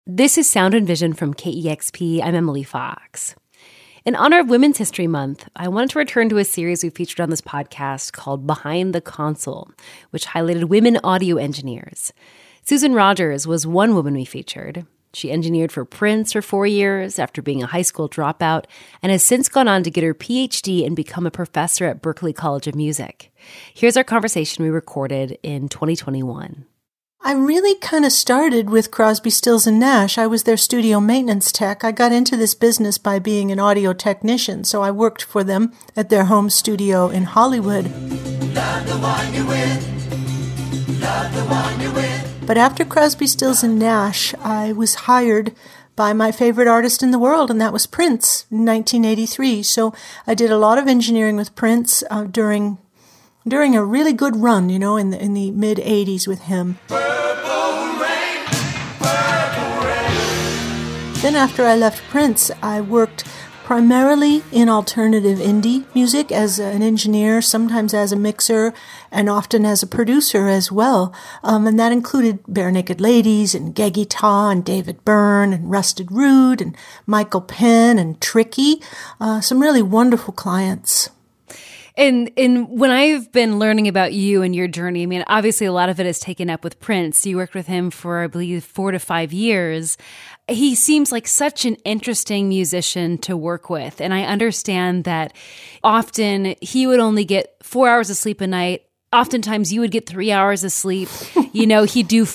This is Sound and Vision from KEXP. I'm Emily Fox. In honor of Women's History Month, I wanted to return to a series we featured on this podcast called Behind the Console, which highlighted women audio engineers. Susan Rogers was one woman we featured. She engineered for Prince for 4 years after being a high school dropout and has since gone on to get her PhD and become a professor at Berklee College of Music. Here's our conversation we recorded in 2021. I really kind of started with Crosby, Stills & Nash. I was their studio maintenance tech. I got into this business by being an audio technician, so I worked for them at their home studio in Hollywood. Love the one you're with. Love the one you're with. But after Crosby, Stills & Nash, I was hired by my favorite artist in the world, and that was Prince in 1983. So I did a lot of engineering with Prince during a really good run, in the mid-'80s with him. Purple rain, purple rain. Then after I left Prince, I worked primarily in alternative indie music as an engineer, sometimes as a mixer, and often as a producer as well. And that included Bare Naked Ladies and Geggy Tah and David Byrne and Rusted Root and Michael Penn and Tricky. Some really wonderful clients. And when I've been learning about you and your journey, I mean, obviously a lot of it is taken up with Prince. You worked with him for, I believe, 4 to 5 years. He seems like such an interesting musician to work with. And I understand that often he would only get 4 hours of sleep a night. Oftentimes you would get 3 hours of sleep. He'd do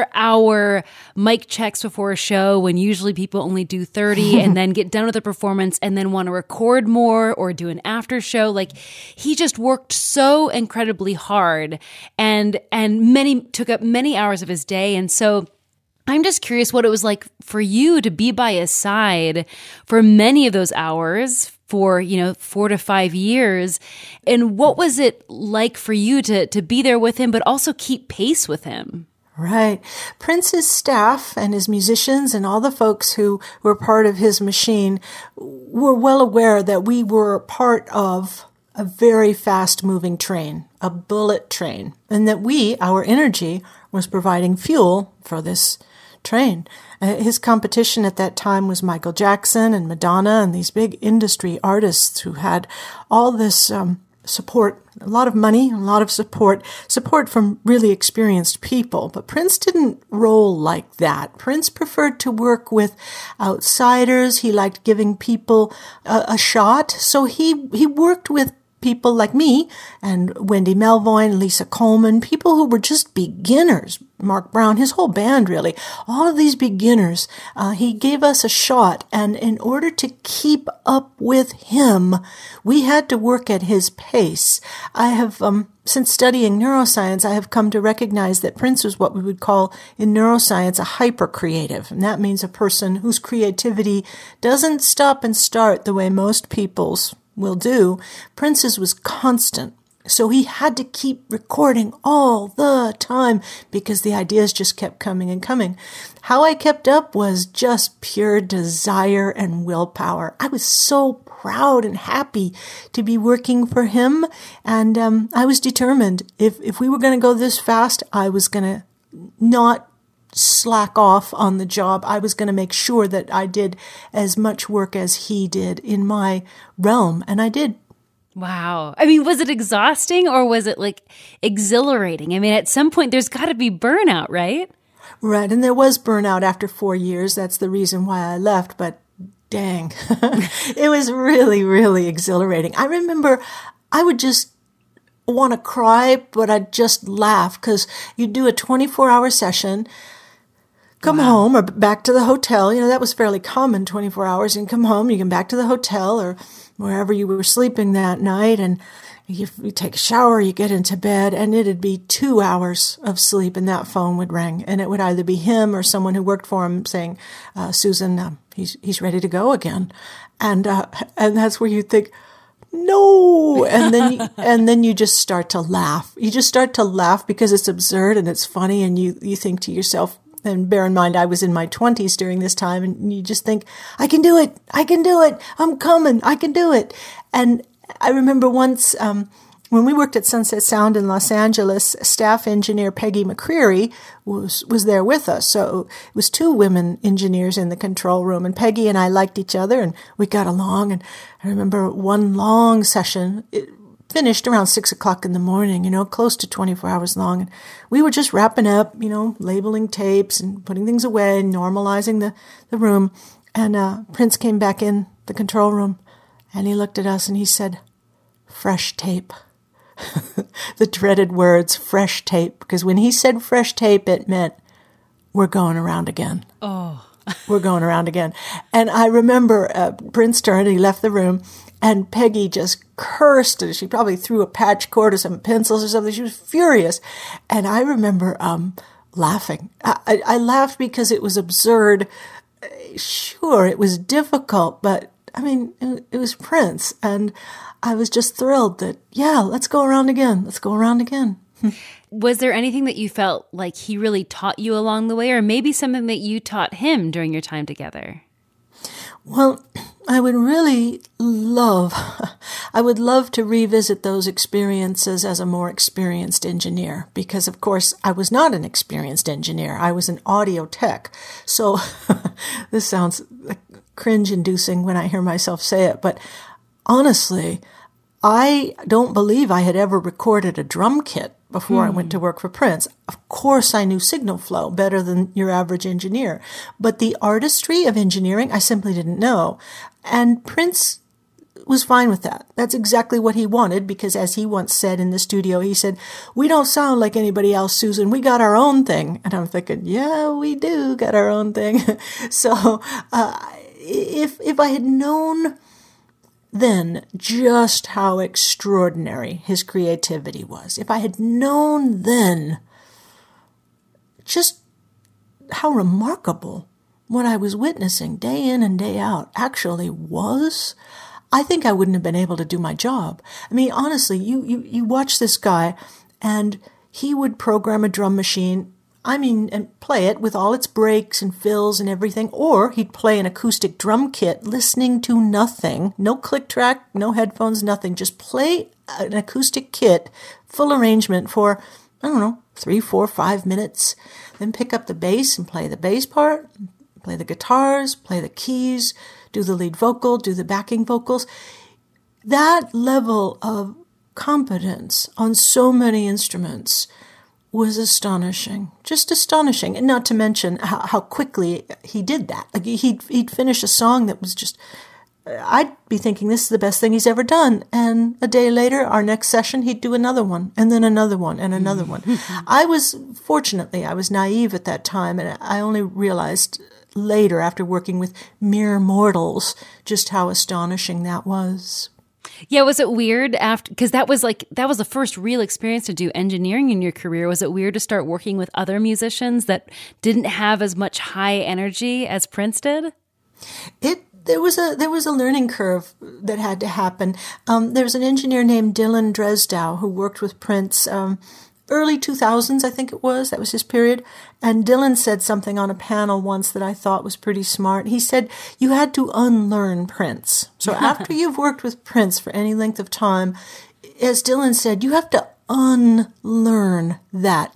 4-hour mic checks before a show when usually people only do 30 and then get done with the performance and then want to record more or do an after show. Like, he just worked so incredibly hard and took up many hours of his day. And so I'm just curious what it was like for you to be by his side for many of those hours for, 4 to 5 years. And what was it like for you to be there with him, but also keep pace with him? Right. Prince's staff and his musicians and all the folks who were part of his machine were well aware that we were part of a very fast-moving train, a bullet train, and that our energy, was providing fuel for this train. His competition at that time was Michael Jackson and Madonna and these big industry artists who had all this support, a lot of money, a lot of support from really experienced people. But Prince didn't roll like that. Prince preferred to work with outsiders. He liked giving people a shot. So he worked with people like me and Wendy Melvoin, Lisa Coleman, people who were just beginners, Mark Brown, his whole band really, all of these beginners. He gave us a shot, and in order to keep up with him, we had to work at his pace. I have, since studying neuroscience, I have come to recognize that Prince was what we would call in neuroscience a hyper-creative, and that means a person whose creativity doesn't stop and start the way most people's will do. Prince's was constant. So he had to keep recording all the time because the ideas just kept coming and coming. How I kept up was just pure desire and willpower. I was so proud and happy to be working for him. And I was determined if we were going to go this fast, I was going to not slack off on the job. I was going to make sure that I did as much work as he did in my realm, and I did. Wow. I mean, was it exhausting or was it like exhilarating? I mean, at some point there's got to be burnout, right? Right, and there was burnout after 4 years. That's the reason why I left, but dang, it was really, really exhilarating. I remember I would just want to cry, but I'd just laugh because you'd do a 24-hour session, come home or back to the hotel. That was fairly common, 24 hours. You can come home, you can back to the hotel or wherever you were sleeping that night, and you take a shower, you get into bed, and it'd be 2 hours of sleep, and that phone would ring. And it would either be him or someone who worked for him saying, Susan, he's ready to go again. And that's where you think, no. And then you just start to laugh. You just start to laugh because it's absurd and it's funny, and you think to yourself, and bear in mind, I was in my 20s during this time, and you just think, I can do it. I'm coming. I can do it. And I remember once When we worked at Sunset Sound in Los Angeles, staff engineer Peggy McCreary was there with us. So it was 2 women engineers in the control room, and Peggy and I liked each other and we got along. And I remember one long session, it finished around 6 o'clock in the morning, close to 24 hours long. And we were just wrapping up, labeling tapes and putting things away, normalizing the room. And Prince came back in the control room and he looked at us and he said, "Fresh tape." The dreaded words, fresh tape, because when he said fresh tape, it meant we're going around again. Oh, we're going around again. And I remember Prince turned, he left the room, and Peggy just cursed. She probably threw a patch cord or some pencils or something. She was furious. And I remember laughing. I laughed because it was absurd. Sure, it was difficult, but I mean, it was Prince. And I was just thrilled that, yeah, let's go around again. Let's go around again. Was there anything that you felt like he really taught you along the way, or maybe something that you taught him during your time together? Well, I would love to revisit those experiences as a more experienced engineer, because of course I was not an experienced engineer. I was an audio tech. So this sounds like cringe-inducing when I hear myself say it, but honestly, I don't believe I had ever recorded a drum kit before I went to work for Prince. Of course, I knew signal flow better than your average engineer, but the artistry of engineering, I simply didn't know. And Prince was fine with that. That's exactly what he wanted, because as he once said in the studio, he said, "We don't sound like anybody else, Susan. We got our own thing." And I'm thinking, yeah, we do got our own thing. So if I had known then just how extraordinary his creativity was, if I had known then just how remarkable what I was witnessing day in and day out actually was, I think I wouldn't have been able to do my job. I mean, honestly, you watch this guy and he would program a drum machine, and play it with all its breaks and fills and everything, or he'd play an acoustic drum kit listening to nothing, no click track, no headphones, nothing, just play an acoustic kit, full arrangement for, 3, 4, 5 minutes, then pick up the bass and play the bass part, play the guitars, play the keys, do the lead vocal, do the backing vocals. That level of competence on so many instruments was astonishing, just astonishing. And not to mention how quickly he did that. Like he'd finish a song that was just, I'd be thinking this is the best thing he's ever done. And a day later, our next session, he'd do another one, and then another one, and another one. Fortunately, I was naive at that time, and I only realized later, after working with mere mortals, just how astonishing that was. Yeah, was it weird after, because that was the first real experience to do engineering in your career. Was it weird to start working with other musicians that didn't have as much high energy as Prince did? There was a learning curve that had to happen. There was an engineer named Dylan Dresdow who worked with Prince early 2000s, I think it was. That was his period. And Dylan said something on a panel once that I thought was pretty smart. He said, you had to unlearn Prince. So after you've worked with Prince for any length of time, as Dylan said, you have to unlearn that.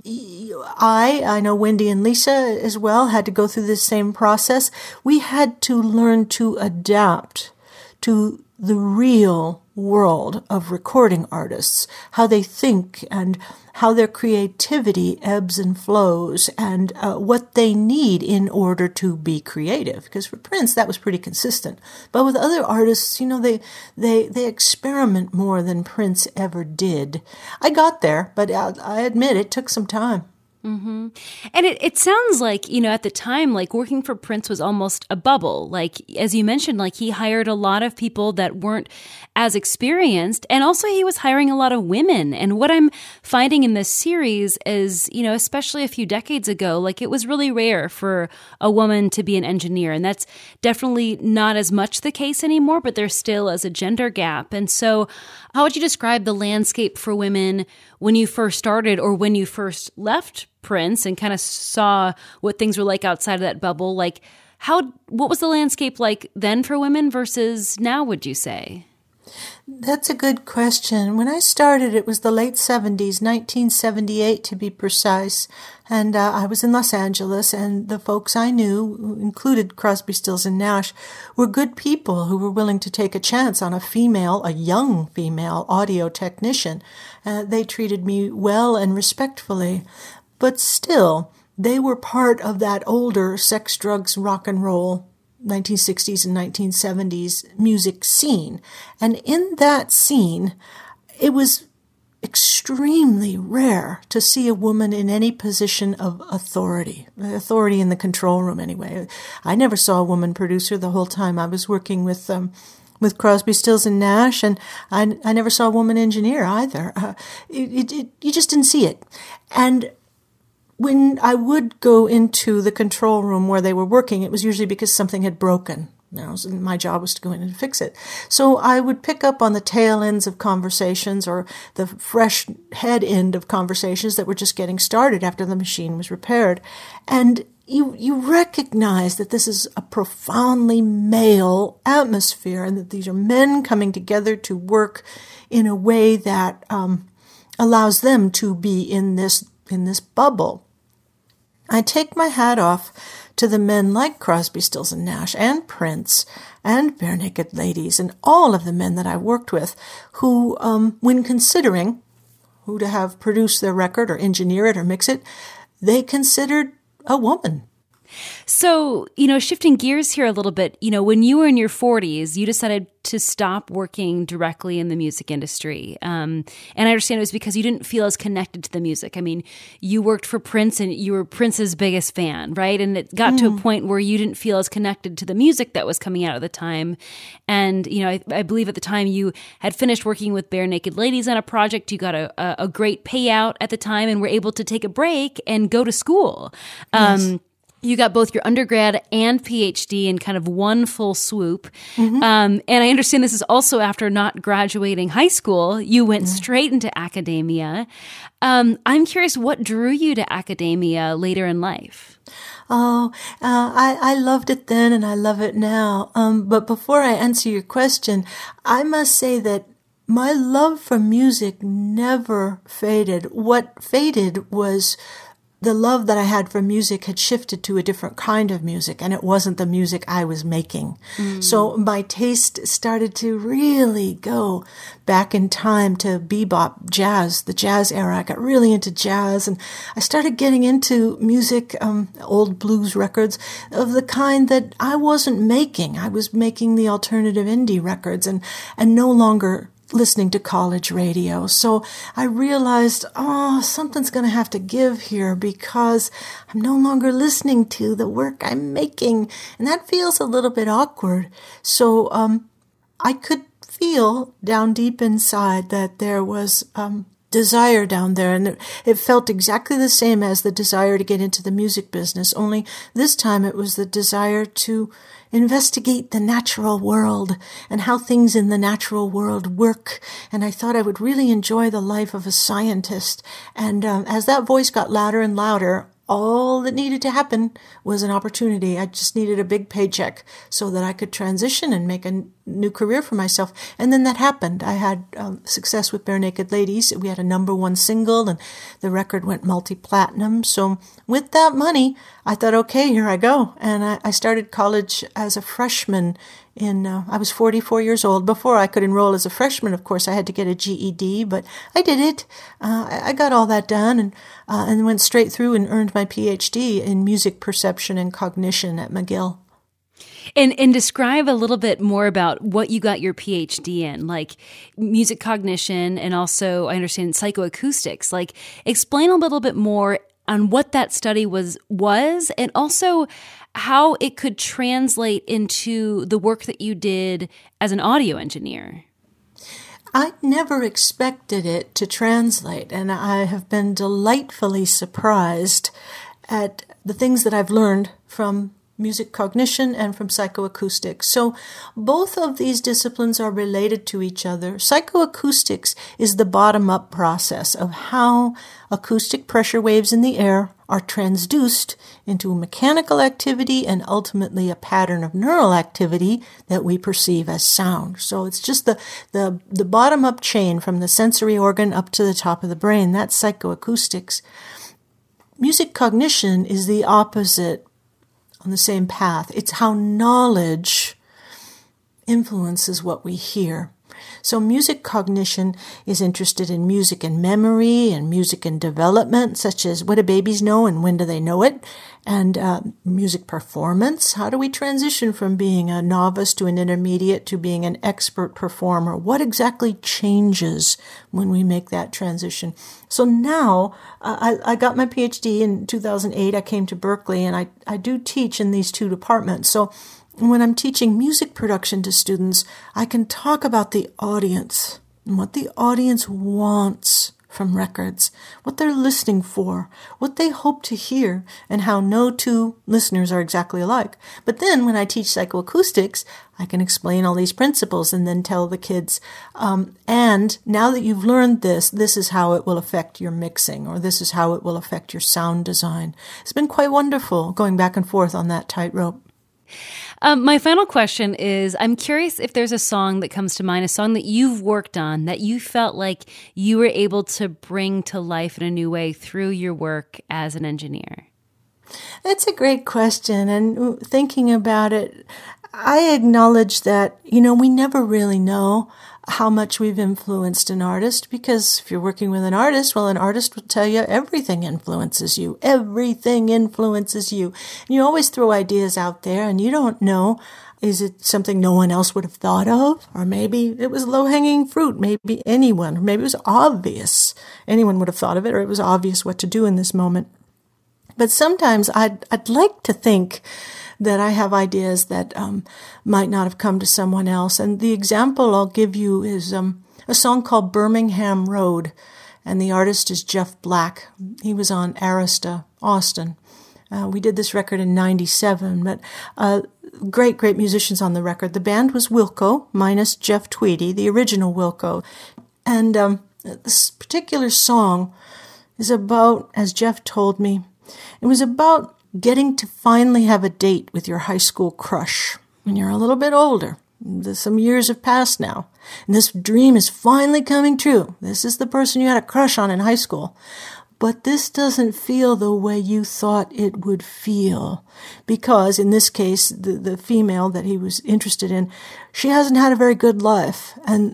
I know Wendy and Lisa as well had to go through this same process. We had to learn to adapt to the real world of recording artists, how they think and how their creativity ebbs and flows, and what they need in order to be creative. Because for Prince, that was pretty consistent. But with other artists, they experiment more than Prince ever did. I got there, but I admit it took some time. Mm-hmm. And it sounds like, at the time, like working for Prince was almost a bubble. Like, as you mentioned, like he hired a lot of people that weren't as experienced. And also he was hiring a lot of women. And what I'm finding in this series is, especially a few decades ago, like it was really rare for a woman to be an engineer. And that's definitely not as much the case anymore, but there still is a gender gap. And so how would you describe the landscape for women when you first started or when you first left Prince and kind of saw what things were like outside of that bubble? Like what was the landscape like then for women versus now, would you say? That's a good question. When I started, it was the late 70s, 1978 to be precise, and I was in Los Angeles, and the folks I knew, who included Crosby, Stills, and Nash, were good people who were willing to take a chance on a young female audio technician. They treated me well and respectfully, but still, they were part of that older sex, drugs, rock and roll 1960s and 1970s music scene. And in that scene, it was extremely rare to see a woman in any position of authority in the control room anyway. I never saw a woman producer the whole time I was working with Crosby, Stills, and Nash, and I never saw a woman engineer either. You just didn't see it. And when I would go into the control room where they were working, it was usually because something had broken. My job was to go in and fix it. So I would pick up on the tail ends of conversations or the fresh head end of conversations that were just getting started after the machine was repaired. And you recognize that this is a profoundly male atmosphere and that these are men coming together to work in a way that allows them to be in this bubble. I take my hat off to the men like Crosby, Stills, and Nash, and Prince, and Barenaked Ladies, and all of the men that I worked with who, when considering who to have produce their record or engineer it or mix it, they considered a woman. So, shifting gears here a little bit, when you were in your 40s, you decided to stop working directly in the music industry. And I understand it was because you didn't feel as connected to the music. I mean, you worked for Prince and you were Prince's biggest fan, right? And it got to a point where you didn't feel as connected to the music that was coming out at the time. And, I believe at the time you had finished working with Barenaked Ladies on a project. You got a great payout at the time and were able to take a break and go to school. Yes. You got both your undergrad and PhD in kind of one full swoop. Mm-hmm. And I understand this is also after not graduating high school. You went straight into academia. I'm curious, what drew you to academia later in life? I loved it then and I love it now. But before I answer your question, I must say that my love for music never faded. What faded was the love that I had for music had shifted to a different kind of music, and it wasn't the music I was making. So my taste started to really go back in time to bebop, jazz, the jazz era. I got really into jazz, and I started getting into music, old blues records of the kind that I wasn't making. I was making the alternative indie records and no longer listening to college radio. So I realized, something's going to have to give here because I'm no longer listening to the work I'm making. And that feels a little bit awkward. So I could feel down deep inside that there was desire down there, and it felt exactly the same as the desire to get into the music business, only this time it was the desire to investigate the natural world and how things in the natural world work. And I thought I would really enjoy the life of a scientist. And as that voice got louder and louder, all that needed to happen was an opportunity. I just needed a big paycheck so that I could transition and make a new career for myself. And then that happened. I had success with Barenaked Ladies. We had a #1 single and the record went multi-platinum. So with that money, I thought, okay, here I go. And I started college as a freshman I was 44 years old. Before I could enroll as a freshman, of course, I had to get a GED, but I did it. I got all that done and went straight through and earned my PhD in music perception and cognition at McGill. And describe a little bit more about what you got your PhD in, like music cognition and also, I understand, psychoacoustics. Like, explain a little bit more on what that study was and also how it could translate into the work that you did as an audio engineer. I never expected it to translate, and I have been delightfully surprised at the things that I've learned from music cognition and from psychoacoustics. So both of these disciplines are related to each other. Psychoacoustics is the bottom-up process of how acoustic pressure waves in the air are transduced into mechanical activity and ultimately a pattern of neural activity that we perceive as sound. So it's just the bottom-up chain from the sensory organ up to the top of the brain. That's psychoacoustics. Music cognition is the opposite on the same path. It's how knowledge influences what we hear. So music cognition is interested in music and memory and music and development, such as what do babies know and when do they know it, and music performance. How do we transition from being a novice to an intermediate to being an expert performer? What exactly changes when we make that transition? So now I got my PhD in 2008. I came to Berkeley, and I do teach in these two departments. So when I'm teaching music production to students, I can talk about the audience and what the audience wants from records, what they're listening for, what they hope to hear, and how no two listeners are exactly alike. But then when I teach psychoacoustics, I can explain all these principles and then tell the kids, and now that you've learned this, this is how it will affect your mixing, or this is how it will affect your sound design. It's been quite wonderful going back and forth on that tightrope. My final question is, I'm curious if there's a song that comes to mind, a song that you've worked on that you felt like you were able to bring to life in a new way through your work as an engineer. That's a great question. And thinking about it, I acknowledge that, we never really know how much we've influenced an artist, because if you're working with an artist, well, an artist will tell you everything influences you. Everything influences you. And you always throw ideas out there and you don't know, is it something no one else would have thought of? Or maybe it was low-hanging fruit. Maybe anyone, or maybe it was obvious. Anyone would have thought of it, or it was obvious what to do in this moment. But sometimes I'd like to think that I have ideas that might not have come to someone else. And the example I'll give you is a song called Birmingham Road, and the artist is Jeff Black. He was on Arista, Austin. We did this record in 97, but great musicians on the record. The band was Wilco, minus Jeff Tweedy, the original Wilco. And this particular song is about, as Jeff told me, it was about getting to finally have a date with your high school crush when you're a little bit older. Some years have passed now, and this dream is finally coming true. This is the person you had a crush on in high school. But this doesn't feel the way you thought it would feel, because in this case, the female that he was interested in, she hasn't had a very good life, and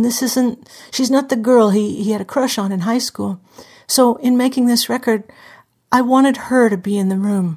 she's not the girl he had a crush on in high school. So in making this record, I wanted her to be in the room.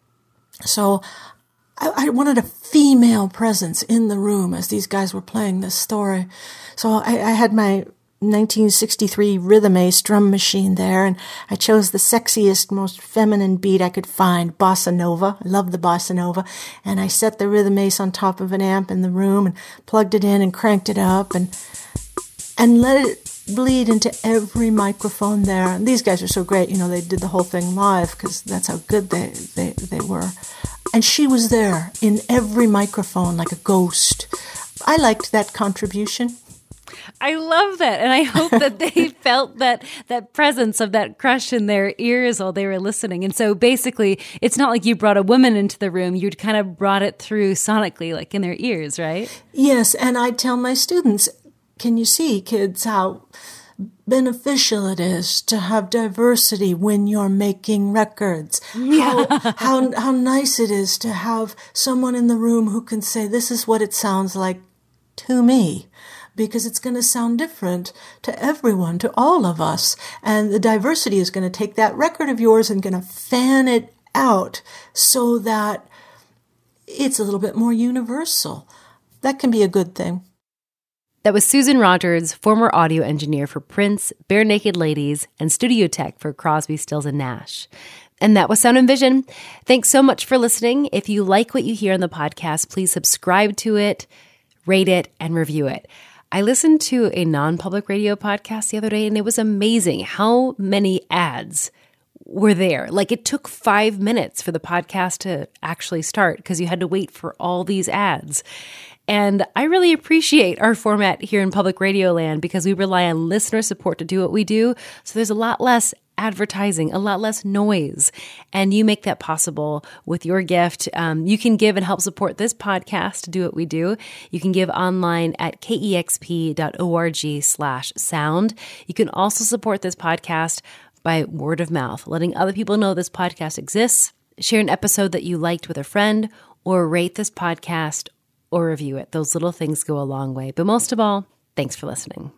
So I wanted a female presence in the room as these guys were playing this story. So I had my 1963 Rhythm Ace drum machine there, and I chose the sexiest, most feminine beat I could find, Bossa Nova. I love the Bossa Nova. And I set the Rhythm Ace on top of an amp in the room and plugged it in and cranked it up and let it bleed into every microphone there. And these guys are so great, they did the whole thing live because that's how good they were. And she was there in every microphone like a ghost. I liked that contribution. I love that. And I hope that they felt that presence of that crush in their ears while they were listening. And so basically, it's not like you brought a woman into the room. You'd kind of brought it through sonically, like in their ears, right? Yes. And I tell my students, can you see, kids, how beneficial it is to have diversity when you're making records? How nice it is to have someone in the room who can say, this is what it sounds like to me, because it's going to sound different to everyone, to all of us. And the diversity is going to take that record of yours and going to fan it out so that it's a little bit more universal. That can be a good thing. That was Susan Rogers, former audio engineer for Prince, Bare Naked Ladies, and studio tech for Crosby, Stills, and Nash. And that was Sound and Vision. Thanks so much for listening. If you like what you hear on the podcast, please subscribe to it, rate it, and review it. I listened to a non-public radio podcast the other day, and it was amazing how many ads were there. Like it took 5 minutes for the podcast to actually start because you had to wait for all these ads. And I really appreciate our format here in Public Radio Land because we rely on listener support to do what we do. So there's a lot less advertising, a lot less noise, and you make that possible with your gift. You can give and help support this podcast to do what we do. You can give online at kexp.org/sound. You can also support this podcast by word of mouth, letting other people know this podcast exists, share an episode that you liked with a friend, or rate this podcast or review it. Those little things go a long way. But most of all, thanks for listening.